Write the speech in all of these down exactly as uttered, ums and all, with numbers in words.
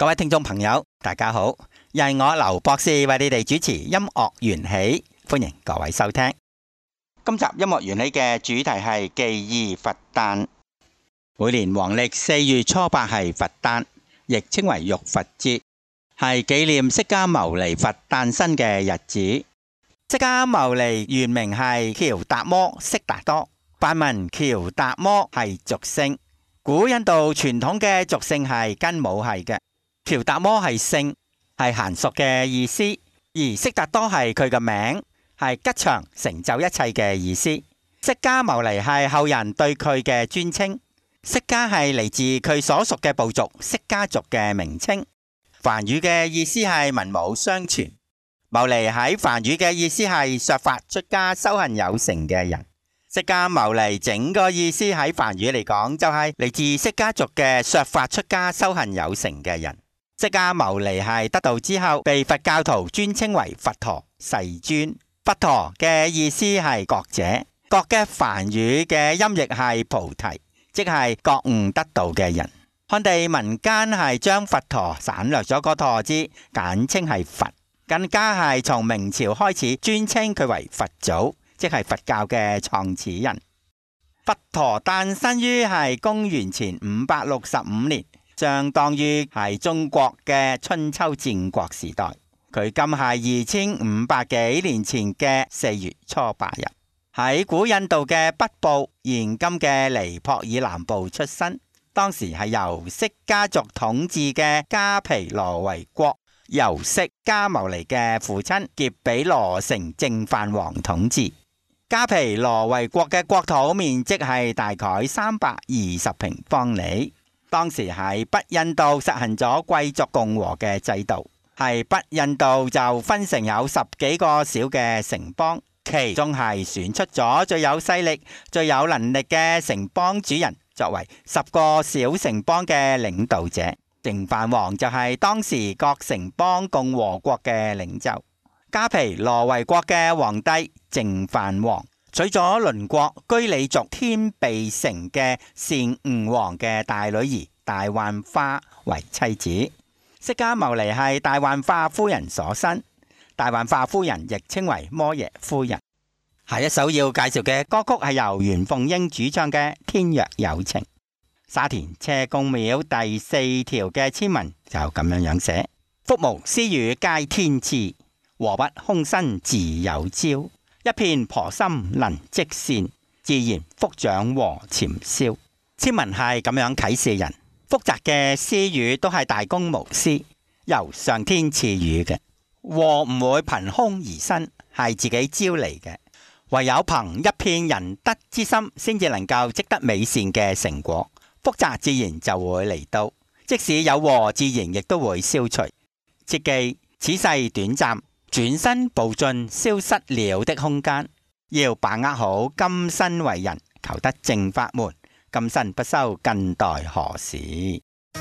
各位聽眾朋友，大家好，又係我劉博士為你哋主持音樂緣起，歡迎各位收聽。今集音樂緣起嘅主題係忌異佛誕。每年黃曆四月初八係佛誕，亦稱為浴佛節，係紀念釋迦牟尼佛誕生嘅日子。釋迦牟尼原名係喬達摩悉達多，梵文喬達摩係俗姓。古印度傳統嘅俗姓係根母系嘅，喬達摩係姓，係嫻熟嘅意思，而悉達多係佢嘅名，係吉祥成就一切嘅意思。釋迦牟尼係後人對佢嘅尊稱，釋迦係嚟自佢所屬嘅部族釋迦族嘅名稱。梵語嘅意思係文武雙全，牟尼喺梵語嘅意思係削髮出家修行有成嘅人。釋迦牟尼整個意思喺梵語嚟講就係嚟自釋迦族嘅削髮出家修行有成嘅人。釋迦牟尼係得道之後被佛教徒尊稱為佛陀世尊。佛陀嘅意思係覺者，覺嘅梵語嘅音譯係菩提，即係覺悟得道嘅人。漢地民間係將佛陀省略咗個陀字，簡稱係佛，更加係從明朝開始尊稱佢為佛祖，即係佛教嘅創始人。佛陀誕生於係公元前五百六十五年，相當於係中國嘅春秋戰國時代。佢今係二千五百幾年前嘅四月初八日，喺古印度嘅北部，現今嘅尼泊爾南部出生。當時係由釋迦族統治嘅迦毗羅衛國，由釋迦牟尼嘅父親劫比羅城淨飯王統治。迦毗羅衛國嘅國土面積係大概三百二十平方里。當時喺北印度實行咗貴族共和嘅制度，係北印度就分成有十幾個小嘅城邦，其中係選出咗最有勢力、最有能力嘅城邦主人，作為十個小城邦嘅領導者。淨飯王就係當時各城邦共和國嘅領袖。迦毗羅衛國嘅皇帝淨飯王娶咗鄰國居里族天臂城嘅善吳王嘅大女兒大幻化為妻子。釋迦牟尼係大幻化夫人所生，大幻化夫人亦稱為摩耶夫人。下一首要介紹嘅歌曲係由袁鳳瑛主唱嘅《天若有情》。沙田車公廟第四條嘅簽文就咁樣樣寫：福無私語皆天賜，禍不空生自有招。一片婆心能積善，自然福長和潛消。簽文係咁樣啟示人，複雜嘅私語都係大公無私，由上天賜予嘅。禍唔會憑空而生，係自己招嚟嘅。唯有憑一片仁德之心，先至能夠積得美善嘅成果，複雜自然就會嚟到。即使有禍，自然亦都會消除。切記此世短暫，轉身步進消失了的空間，要把握好今生為人，求得正法門，今生不修更待何時。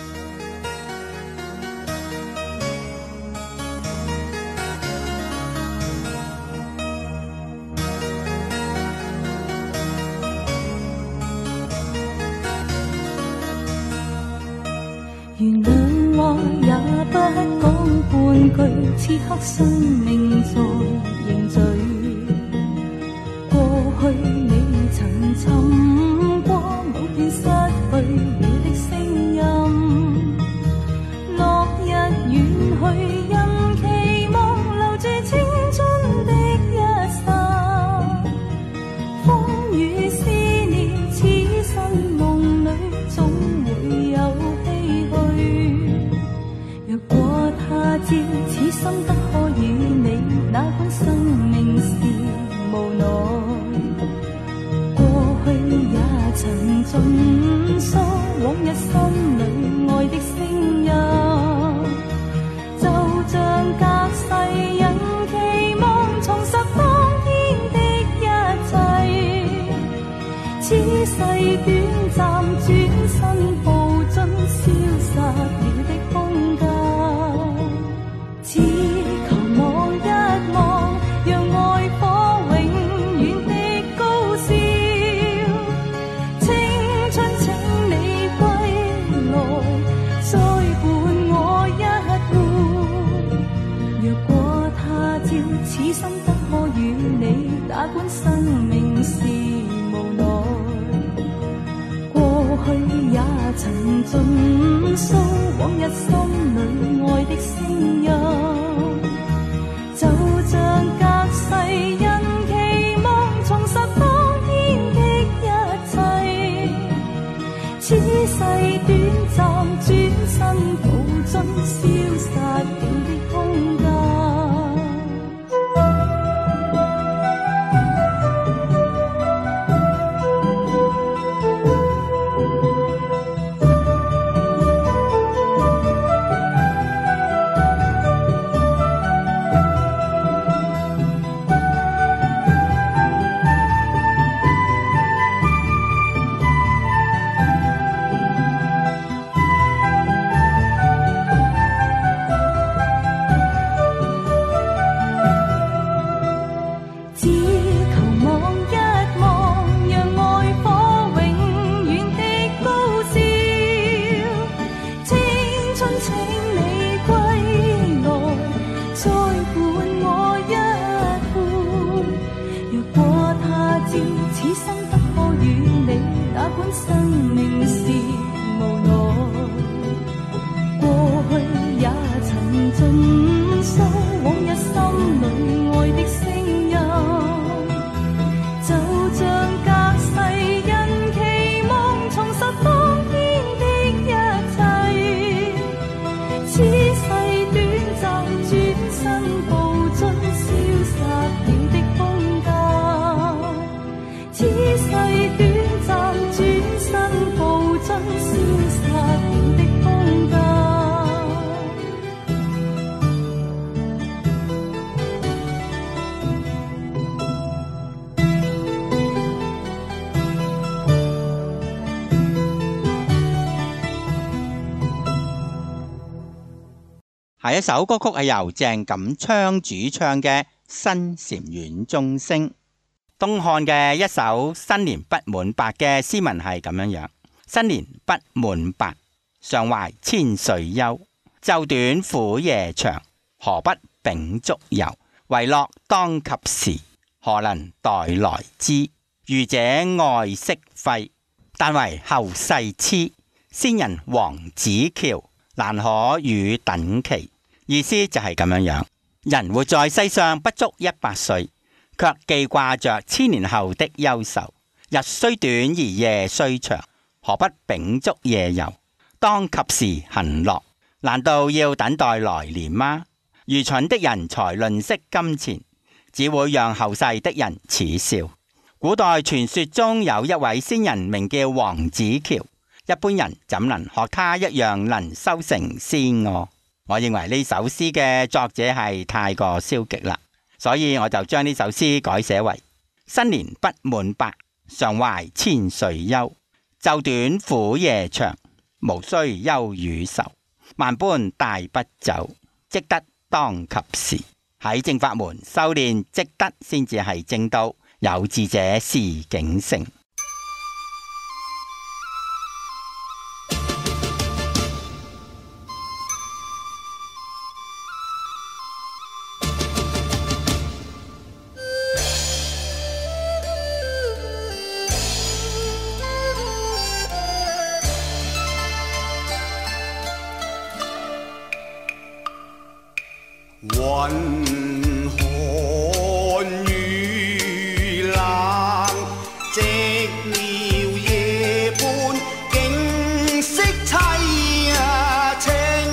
原諒我也不講半句，此刻生命在凝聚。過去你曾尋過某段失去了的聲音，落日遠去，任期望留住青春的一剎。風雨思念，此生夢裏總會有若果他朝此心得可與你，哪管生命是無奈。過去也曾盡訴往日心裏愛的聲音，就像隔世人期望重拾當天的一切。此世短暫，轉身步進消失了的空間。只求望一望，讓愛火永遠的高燒。青春請你歸來，再伴我曾盡訴往日心裏愛的聲音，就像隔世人期望重拾當天的一切，此世短暫轉身步進消失了的空間。 下一首歌曲係由鄭錦昌主唱嘅《新禪院鐘聲》。東漢嘅一首新年不滿白嘅詩文係咁樣樣：新年不滿白，常懷千歲憂。晝短苦夜長，何不秉燭遊？為樂當及時，何能待來之？愚者愛惜廢，但為後世痴。先人黃子喬，難可與等期。意思就係咁樣樣，人活在世上不足一百歲，卻記掛着千年後的憂愁。日雖短而夜雖長，何不秉燭夜遊？當及時行樂，難道要等待來年嗎？愚蠢的人才吝嗇金錢，只會讓後世的人恥笑。古代傳說中有一位先人名叫黃子喬，一般人怎能學他一樣能修成仙哦？我認為呢首詩嘅作者係太過消極啦，所以我就將呢首詩改寫為：新年不滿白，常懷千歲憂。晝短苦夜長，無須憂與愁。萬般帶不走，積德當及時。喺正法門修煉積德先至係正道，有志者事竟成。 雲寒雨冷，寂寥夜半，景色凄清。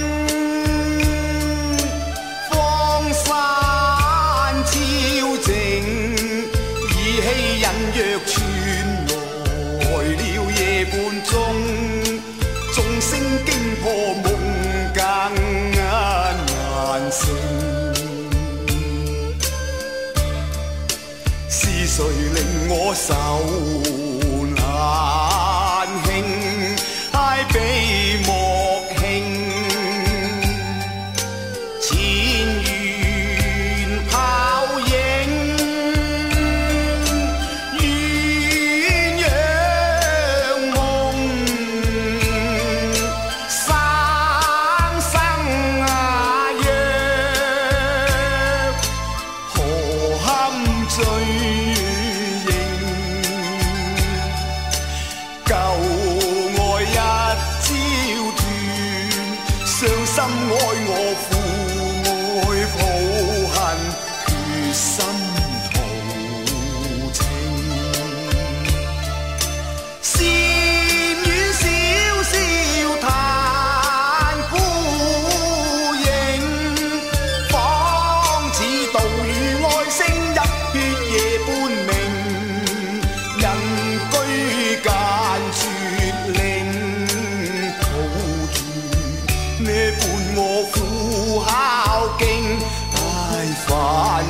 荒山超靜，意氣隱約傳來了夜半鐘，鐘聲驚破夢更難成。誰令我手難興，挨悲莫慶。前緣泡影，鴛鴦夢，生生啊約，何堪醉？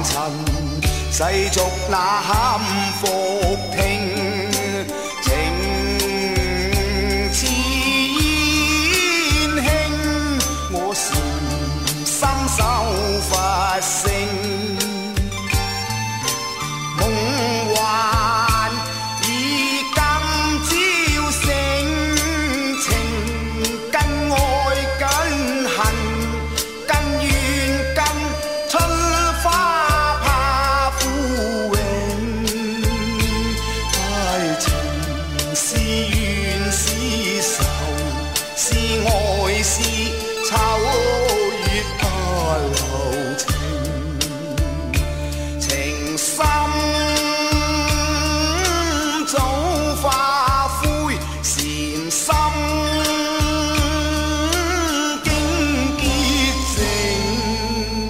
塵，世俗那堪復聽，情似煙輕，我禪心守佛性，夢幻以今朝醒，情更愛更恨，更怨更春花怕枯榮，愛情是怨是仇，是愛是愁，越不留情，情深早化灰，禪心經潔淨，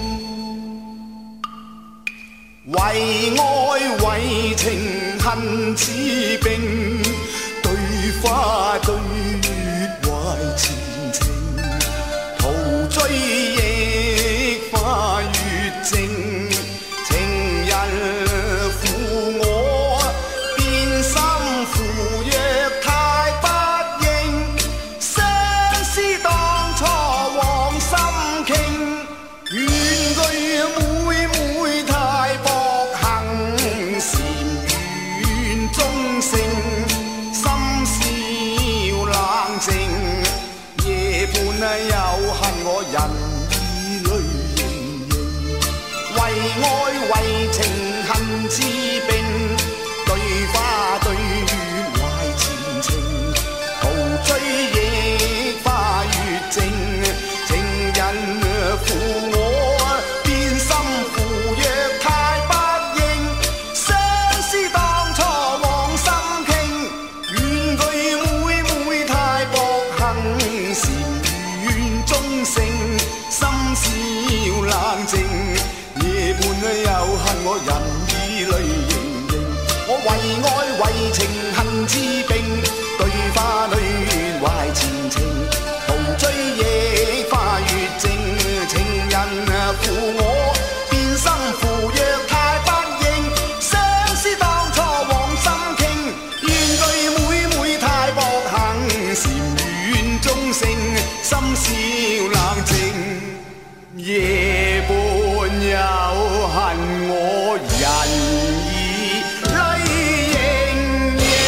為愛為情恨似冰，對花對月懷前程，陶醉亦花月靜，情人負我變心負，若太不應，相思當初往心傾，怨佢每每太薄幸，禪院中性，心笑冷靜，夜半又恨我人已淚盈盈，為愛為情恨似冰，對花對月懷前程，陶醉亦花月靜，情人負我變心負，若太不應，相思當初往心傾，怨佢每每太薄幸，禪院中性，心笑冷靜，夜半又恨我人已淚盈盈，我為愛為情恨似冰，對花對月懷前程，陶醉亦花月靜，情人負我變心負，若太不應，相思當初往心傾，怨佢每每太薄幸，禪院中性，心笑冷靜，夜半又恨我人已淚盈盈。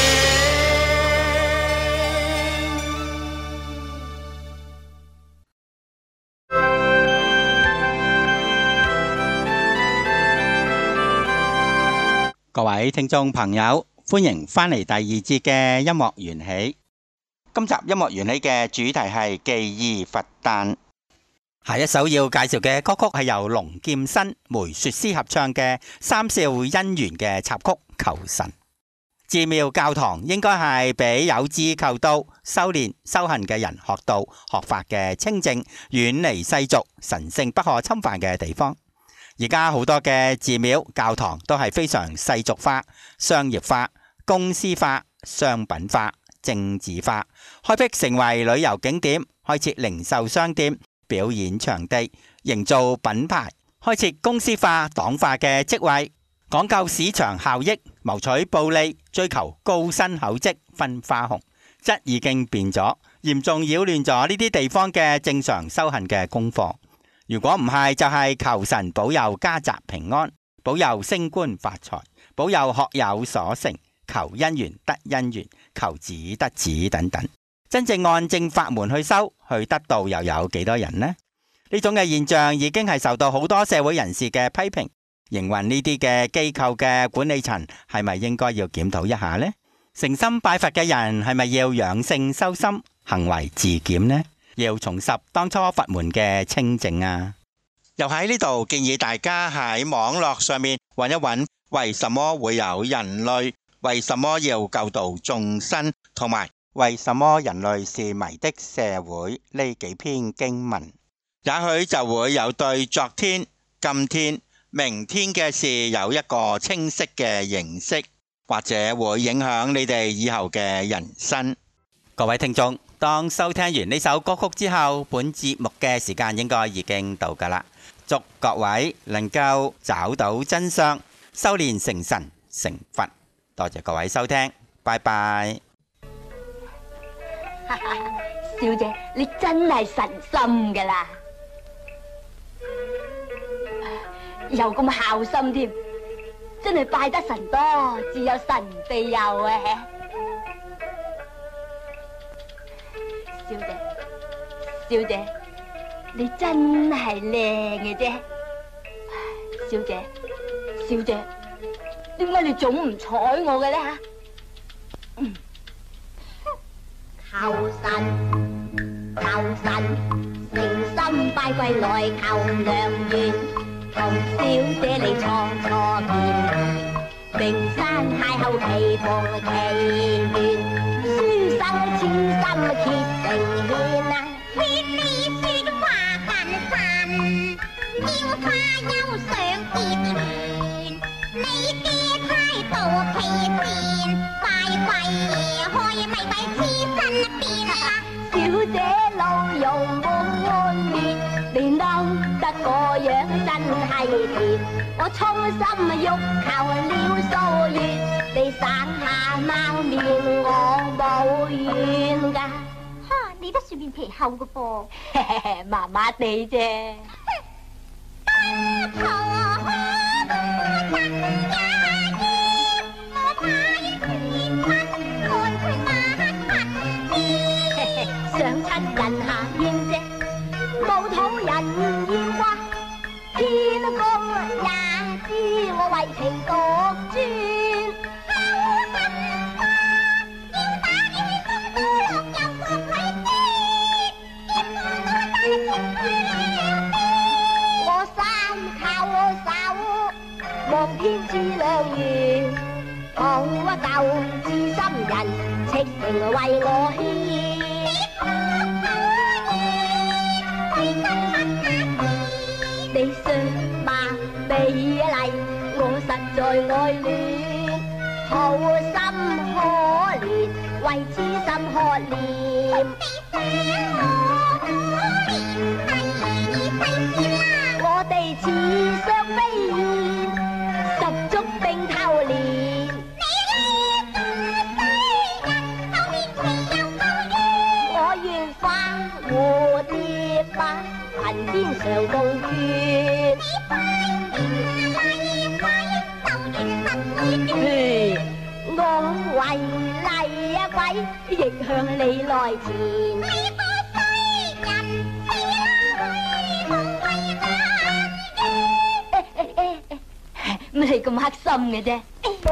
各位聽眾朋友，歡迎翻嚟第二節嘅音樂緣起。今集音樂緣起嘅主題係記憶佛誕。下一首要介紹嘅歌曲係由龍劍新、梅雪詩合唱嘅《三少姻緣》嘅插曲《求神》。寺廟教堂應該係俾有志求道、修煉修行嘅人學道學法嘅清淨，遠離世俗、神聖不可侵犯嘅地方。而家好多嘅寺廟教堂都係非常世俗化、商業化、公司化、商品化、政治化，開闢成為旅遊景點，開設零售商店、表演場地，營造品牌，開設公司化、黨化嘅職位，講究市場效益，謀取暴利，追求高薪厚職、分花紅，質已經變咗，嚴重擾亂咗呢啲地方嘅正常修行嘅功課。如果唔係，就係求神保佑家宅平安，保佑升官發財，保佑學有所成，求姻緣得姻緣，求子得子等等。真正按正法門去修，去得道又有幾多人呢？呢種嘅現象已經係受到好多社會人士嘅批評。營運呢啲嘅機構嘅管理層係咪應該要檢討一下呢？誠心拜佛嘅人係咪要養性修心，行為自檢呢？要重拾當初佛門嘅清淨啊！又喺呢度建議大家喺網絡上面揾一揾，為什麼會有人類？為什麼要救度眾生？同埋為什麼人類是迷的社會？呢幾篇經文，也許就會有對昨天、今天、明天嘅事有一個清晰嘅認識，或者會影響你哋以後嘅人生。各位聽眾，當收聽完呢首歌曲之後，本節目嘅時間應該已經到㗎喇。 祝各位能夠找到真相，修煉成神成佛。多謝各位收聽，拜拜。 小姐，你真係神心噶啦，又咁孝心添，真係拜得神多，自有神庇佑啊！小姐，小姐，你真係靚嘅啫。小姐，小姐，點解你總唔睬我嘅咧吓？嗯，求神，求神，誠心拜跪來求良緣，求小姐你初初見，名山邂逅期逢奇緣，書生千心結成牽啊！ 千里雪花近神，雕花休想結緣。你嘅態度奇賤，快跪開咪咪黐身邊啊！ 小姐老容滿面，你嬲得個樣真係甜。我衷心欲求了數月，你省下貓面我冇怨噶。 哈，你都算面皮厚嘅噃。 麻麻地啫。 不求可真也意，我怕冤結婚，看佢不知。 想親人下煙啫，冇討人厭話。天公也知我為情獨專。我三靠手，望天知良緣，好一舊知心人，赤誠為我牽。你相貌美麗，我實在愛戀，好心可憐，為痴心渴念。我哋似相飛燕，十足並頭連。我願化蝴蝶吧，雲天上共倦。我為麗啊鬼，亦向你來前。乜你咁黑心嘅啫？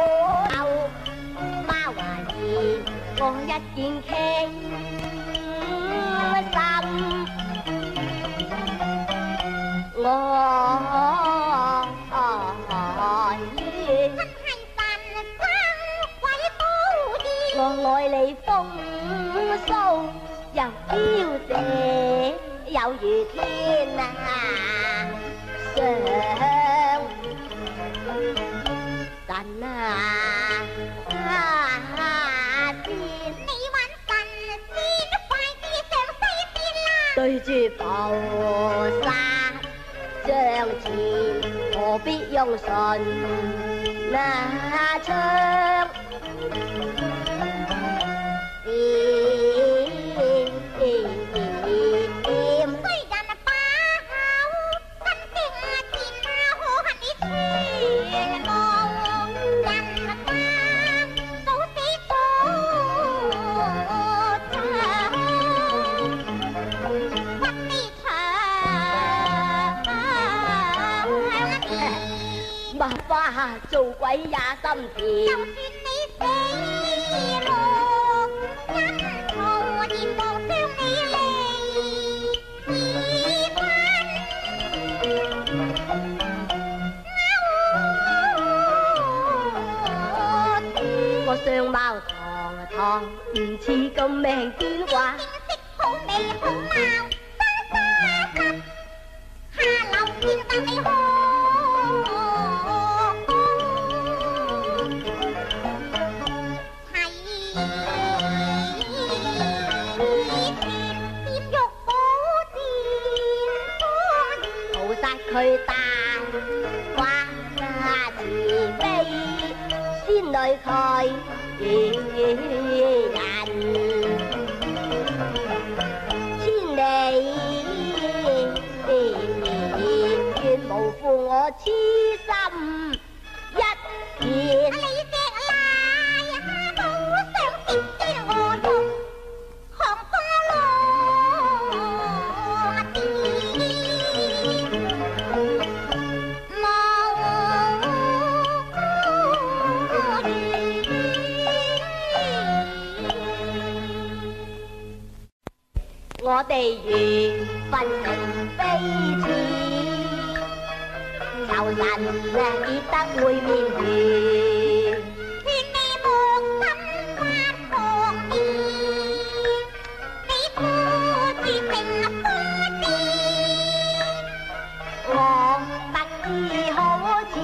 媽話兒，我一見傾心，我真係神生鬼寶殿， 我愛你風騷又嬌嗲，有如天啊上。神啊啊天， 你揾神仙快啲上西邊啦！ 對住菩薩像前，何必用唇那槍？ 衰人把口真正賤啊，可恨你全無人家，早死早長，屈你長。 麻花做鬼也心甜。 就算你死落陰曹，閻王將你離我相貌堂堂，唔似咁命天話。 正式好美好貌，生花心，下流見得你好。 佢大話慈悲，先女佢人，千里願無負我痴心一片。 你隻奶好想接住我用航空落地， 我哋緣分成非似，仇神結得會面緣。 勸你莫心發狂意，你顧住成夫子， 我不知可辭，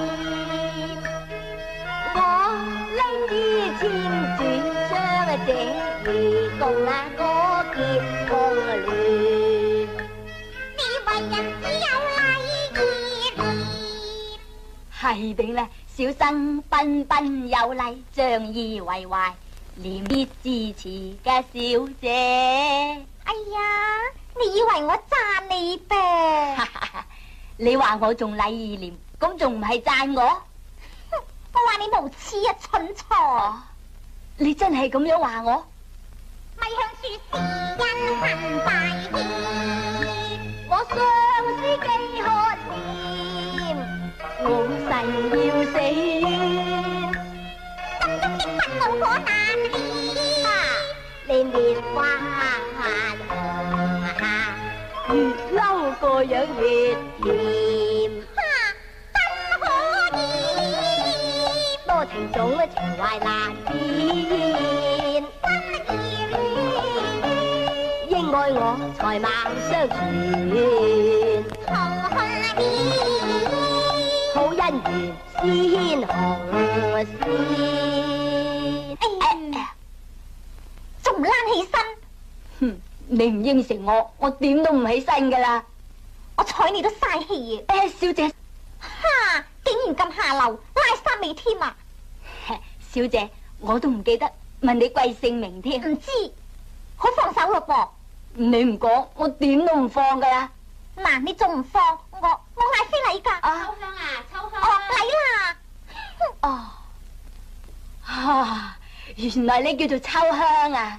我拎於簽轉將這愚共啊嗰結共聯。 你為人只有禮義廉。 係定啦，小生彬彬有禮，仗義為懷，廉潔支持嘅小姐。 哎呀，你以為我讚你唄？ 你話我仲禮義廉，咁仲唔係讚我？ 我話你無恥啊，蠢材！ 你真係咁樣話我？ 咪向說是因恨大歉， 我相思記可念，我誓要死冤。 心中的憤怒可難料。 你面花紅下，越嬲個樣越甜。 哈，真可以。 多情種情懷難辨， 真義戀， 應愛我才貌相傳。 仇恨戀， 好姻緣先紅線。 哎呀，仲唔躝起身？ 哼，你唔應承我，我點都唔起身噶啦。 我睬你都嘥氣啊！ 誒，小姐， 哈，竟然咁下流，拉衫尾添啊！ 小姐，我都唔記得問你貴姓名添。 唔知，好放手咯噃。 你唔講，我點都唔放噶啦。 嗱，你仲唔放？我我嗌非禮噶。 啊， 秋香啊，秋香哦，禮啦。 哦，啊，原來你叫做秋香啊！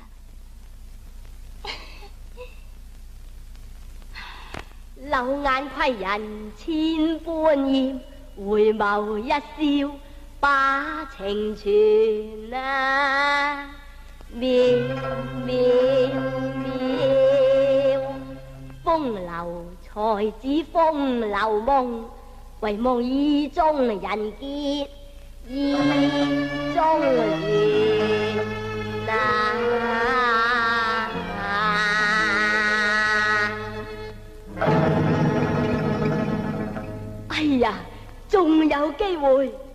柳眼窺人千般厭，回眸一笑把情傳啊！妙妙妙，風流才子風流夢，唯夢意中人結意中緣啊！哎呀，仲有機會！